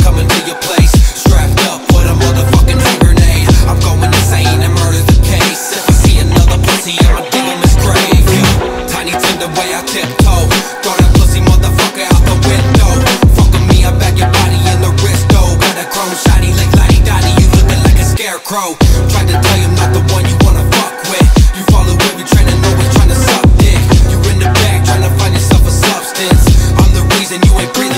coming to your place, strapped up with a motherfucking hand grenade. I'm going insane and murder's the case. If I see another pussy, I'ma dig him his grave. Tiny tender way I tiptoe, throw that pussy motherfucker out the window. Fuck with me, I back your body in the wristo. Got a chrome shiny like Lottie Dottie, you looking like a scarecrow. Tried to tell you I'm not the one you wanna fuck with. You follow every trend and always trying to suck dick. You in the bag trying to find yourself a substance. I'm the reason you ain't breathing.